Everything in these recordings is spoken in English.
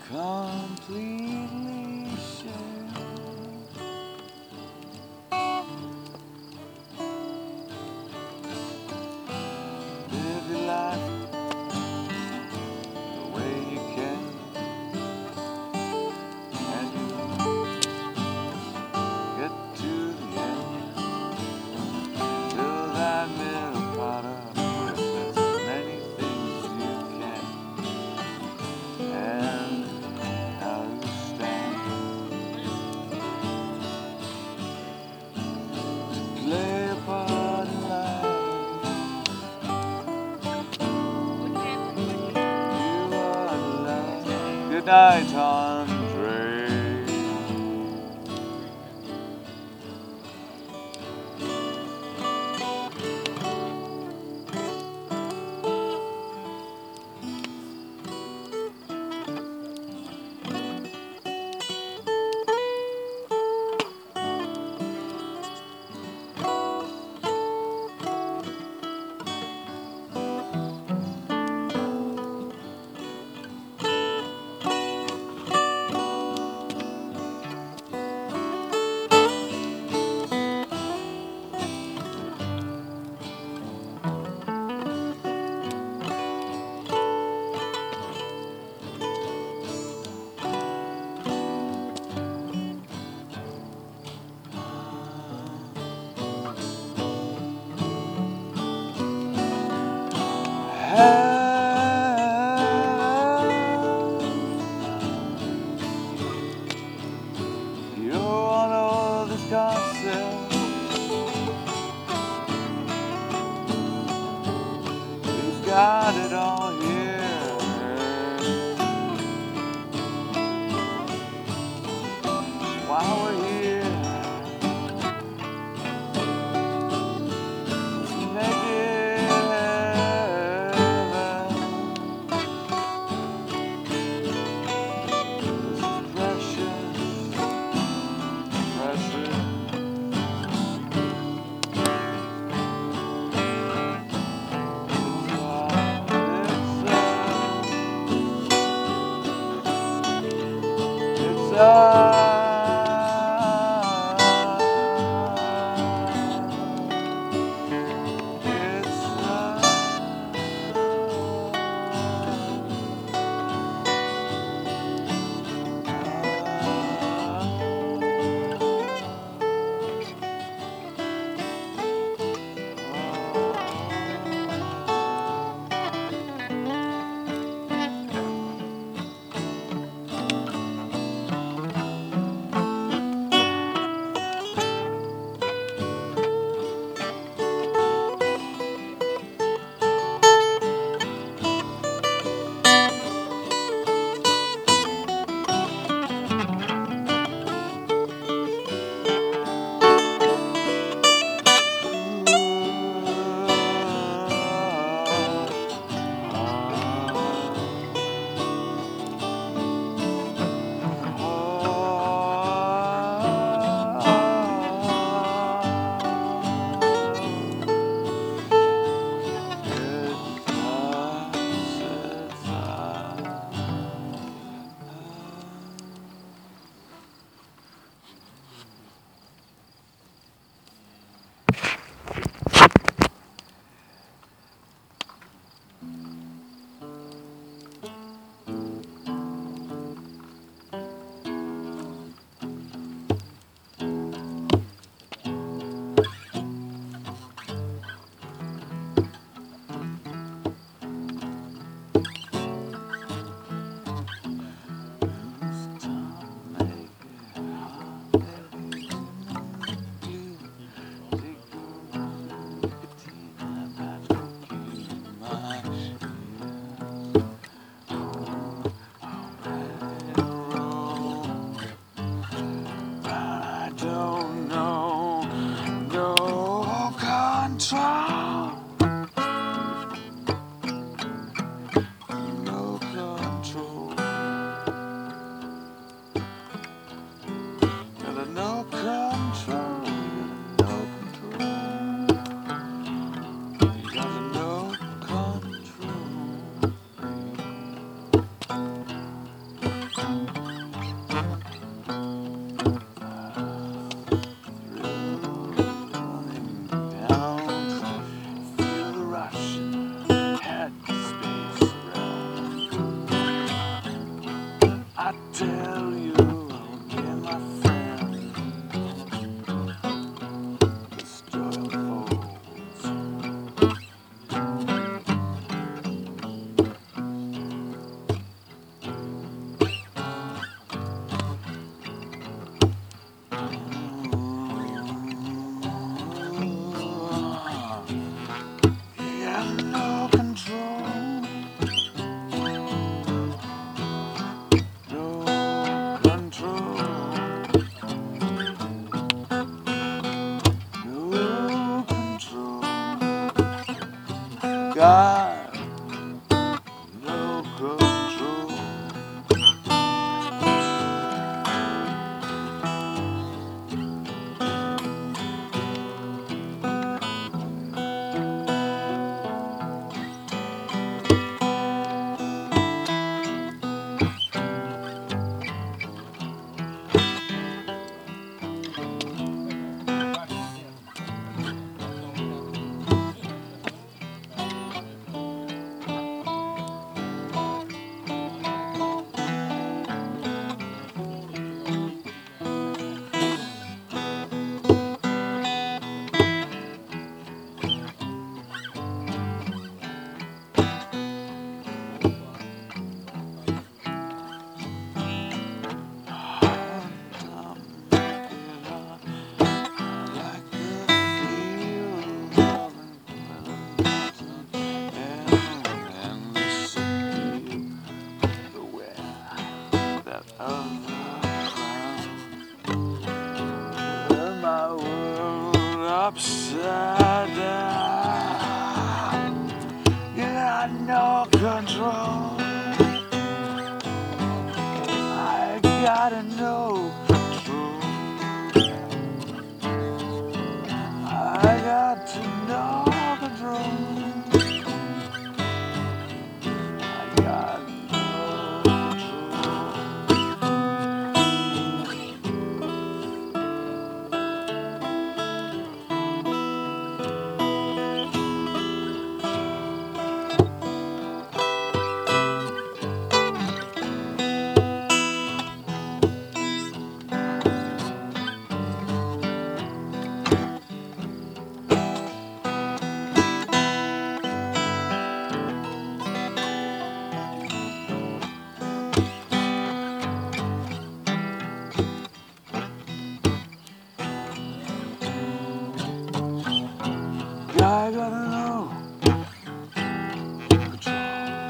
completely share. Live your life the way you can, and you get to the end. Till that middle part of Christmas, many things you can, and how you stand to play a part in life. You are loved. Good night, Andre. You don't want all this gossip. We've got it all here. While we're here, let's make it heaven. This is precious, precious. It's got no control. Upside down, you got no control. I gotta know control. I got to know control. I got no control. I gotta know control.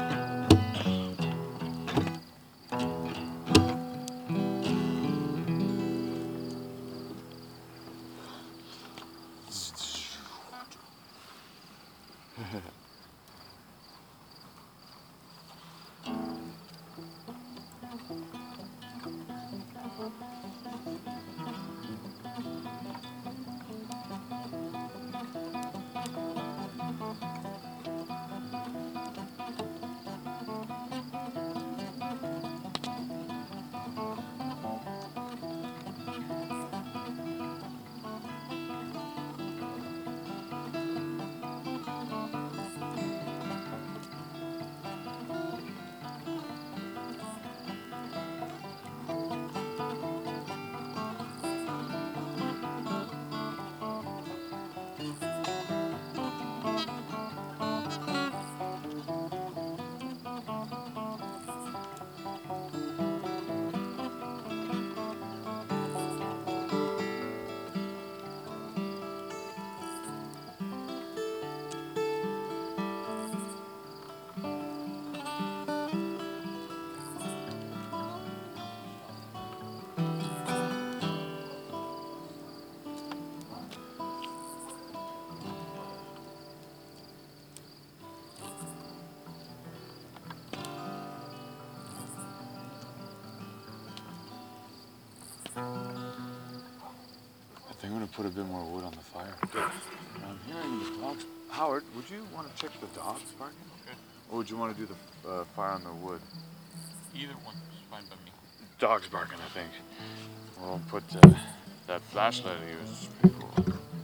I think I'm gonna put a bit more wood on the fire. I'm hearing the dogs. Howard, would you want to check the dogs barking? Okay. Or would you want to do the fire on the wood? Either one is fine by me. Dogs barking, I think. We'll put that flashlight I used. It's pretty cool.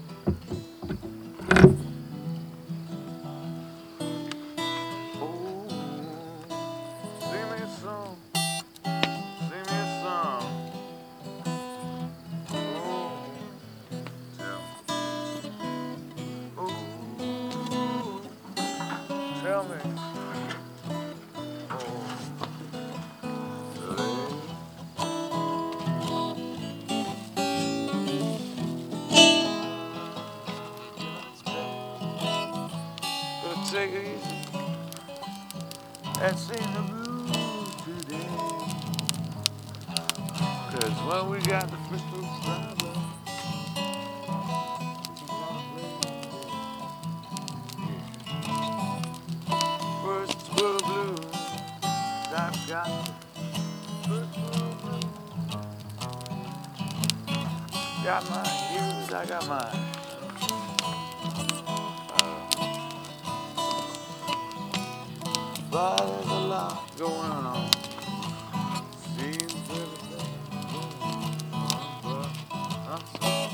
Oh, sing me a song. Sing me a song. Oh, tell me. Take it easy and sing the blues today. 'Cause when we got the crystal slabber, we can got got my views, I got mine. But there's a lot going on. Seems everything's going on, but not so much.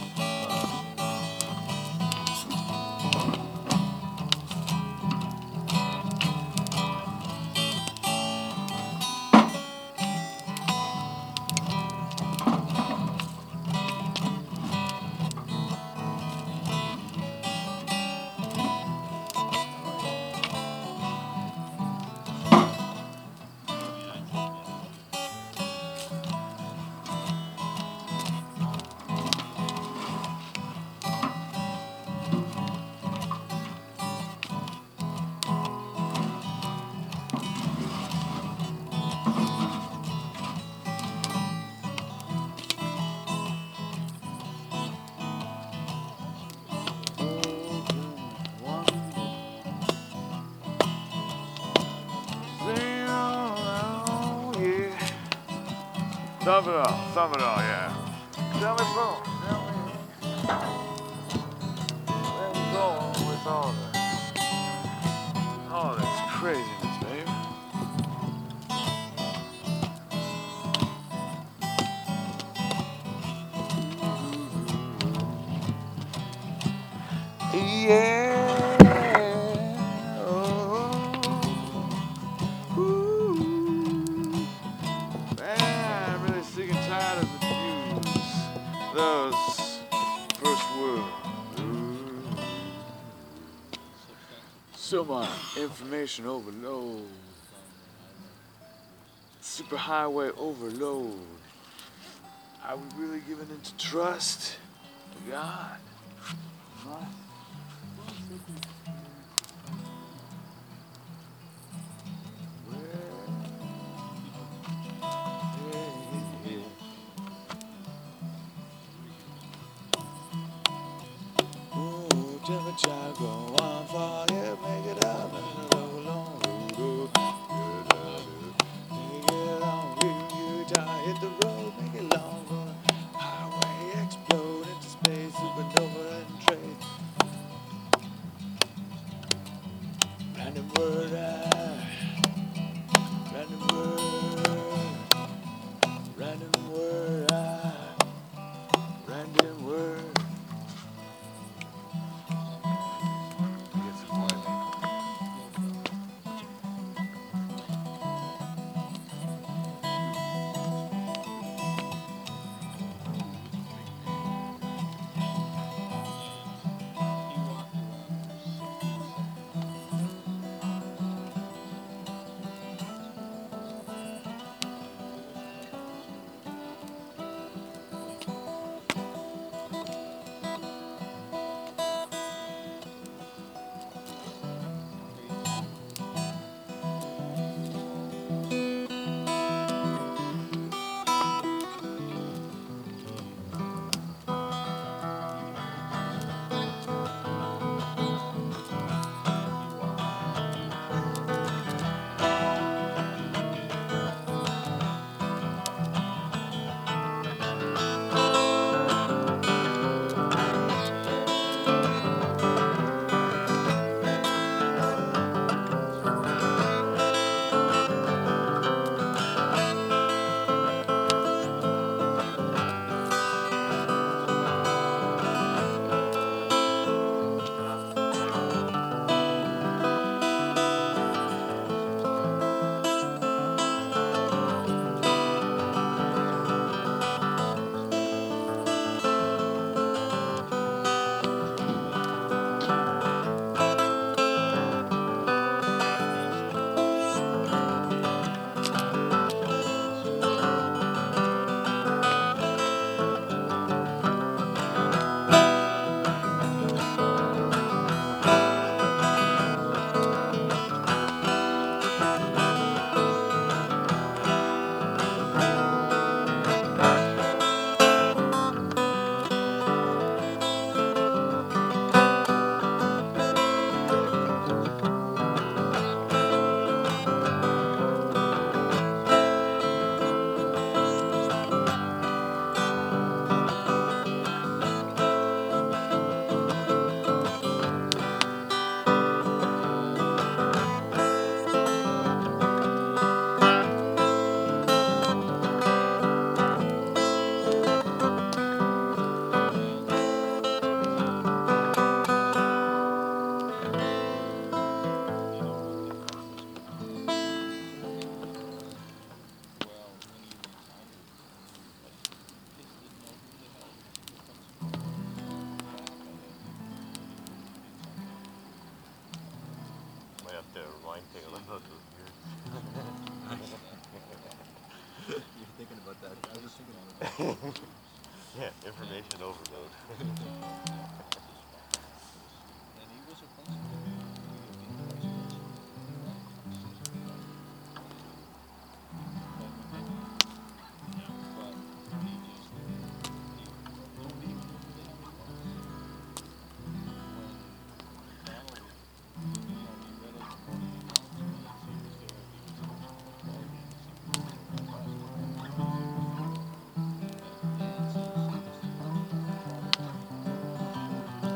Sum it all, yeah. Tell me, bro, tell me, where we going with all this craziness, babe? Yeah. Ooh. Man, I'm really sick and tired of the views. Those first world. So much information overload. Superhighway overload. Are we really giving into trust to God? Huh? Ooh, temperature go on fire, make it up and a long road. Take it on, hit the road, make it long. Highway explode into space, supernova and trade. Random word, random word, random word, random word. Get some more. The wine thing, I love those weird. You're thinking about that. I was thinking about that. Yeah, information overload. And he was a principal. He had been a vice principal. But he just, nobody even knew who the hell he was. When Donald, he read us the morning announcements, he was there, he was at ball games, he was there at basketball games, he was there at dances, he was there at parties, he was there at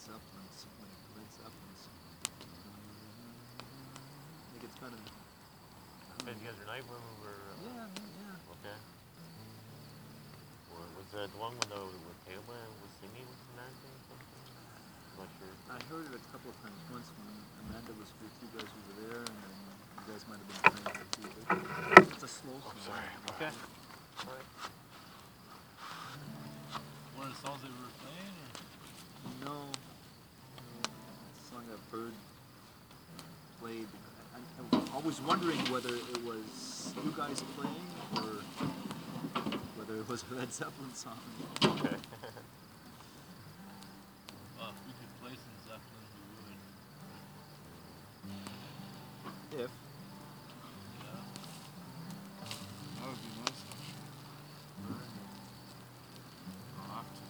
Zeppelin song, like Led Zeppelin song. Like it's got a. Did you guys night when we were? Yeah. Okay. Or was that the one when Taylor was singing with Samantha or something? I'm not sure. I heard it a couple of times. Once when Amanda was with you guys over there, and then you guys might have been playing it too. It's a slow song. Sorry. Okay. All right. One of the songs they were playing, or? No. It's a song I've heard played. I was wondering whether it was you guys playing or whether it was a Led Zeppelin song. Okay. Well, if we could play some Zeppelin, we would. If. Yeah. That would be nice, actually. I'll have to.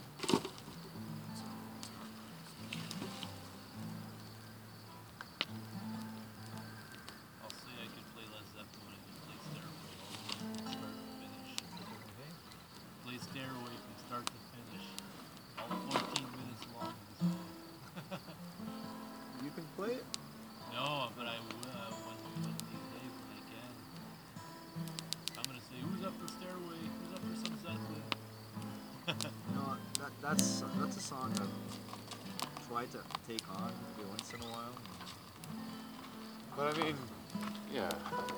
I'll say I could play Led Zeppelin if you play Stairway all the way from start to finish. Play Stairway from start to finish. All 14 minutes long of the song. You can play it? No, but I will one of these days when I can. I'm gonna say, who's up for Stairway? Who's up for some Zeppelin? No, that's a song I've tried to take on every once in a while. But I mean, yeah.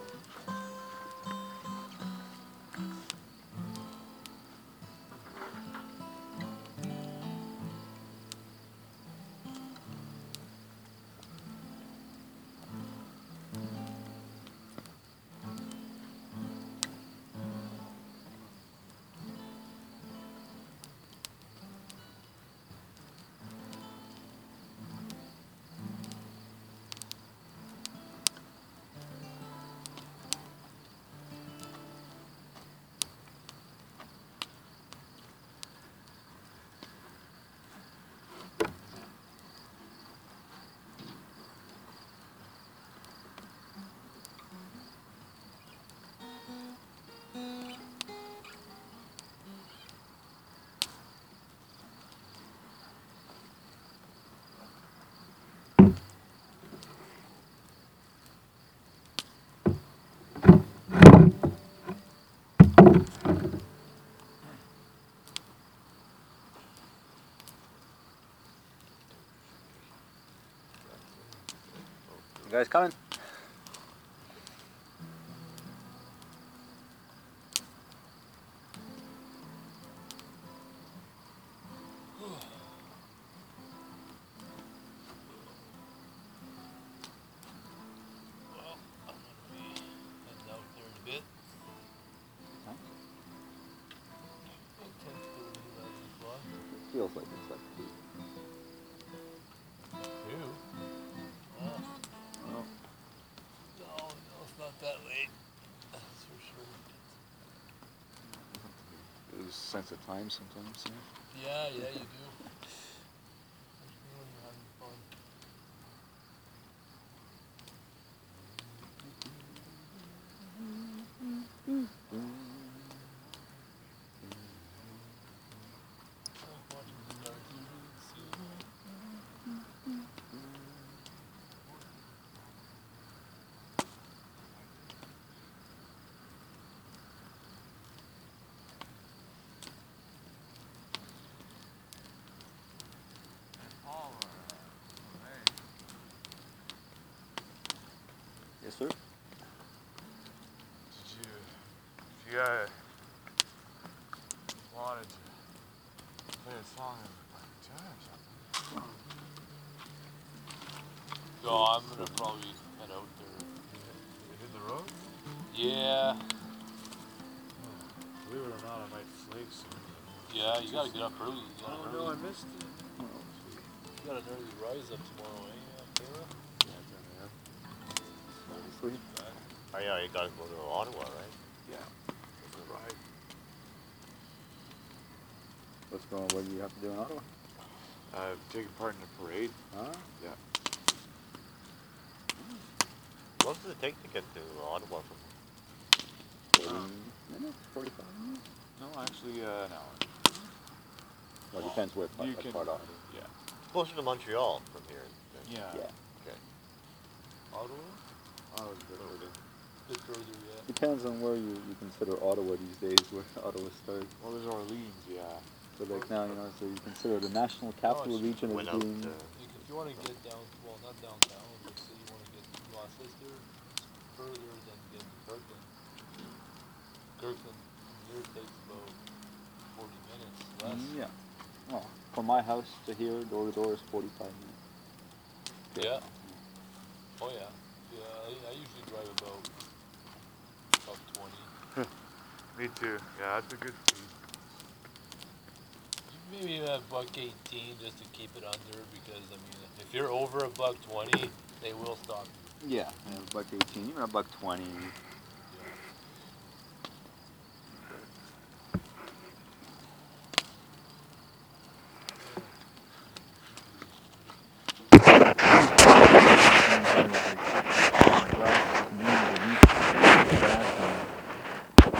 You guys coming? Well, I'm gonna be heading out there in a bit. 10:30, 11 o'clock. It feels like it's like 2. 2? Oh. Oh. No, it's not that late. That's for sure. Lose sense of time sometimes, yeah. Yeah, you do. Especially when you're having fun. I like watching stars usually at sea. Yes, sir. Did you, if you wanted to play a song in like jazz or something? No, I'm gonna probably head out there. You hit the road? Yeah. Believe it or not, I might flake soon. Yeah, you gotta get up early. You got an Oh no, I early, missed it. you got an early rise up tomorrow, eh, Kayla? Yeah, Obviously. Oh yeah, you guys go to Ottawa, right? yeah. It's a ride. What's going on? What do you have to do in Ottawa? Taking part in the parade. Huh? Yeah. What does it take to get to Ottawa from? 40 minutes? 45 minutes? No, actually, an hour. Well, it depends where you what can- part of Yeah. closer to Montreal from here. Then. Yeah. Yeah. Okay. Ottawa? Oh, it's a bit further. Bit further, yeah. Depends on where you consider Ottawa these days, where Ottawa starts. Well, there's Orleans, yeah. So like now, so you consider the national capital it's- region as Went out being. to. Like, if you want to get down, well, not downtown, but say you want to get to Gloucester, it's further than getting to Kirkland. Kirkland from here takes about 40 minutes less. Yeah. Well, from my house to here, door to door is 45 minutes. Yeah. Oh yeah. Yeah, I usually drive about 20. Me too. Yeah, that's a good speed. Maybe a $1.18 just to keep it under, because I mean, if you're over $1.20, they will stop you. Yeah, $1.18, even $1.20.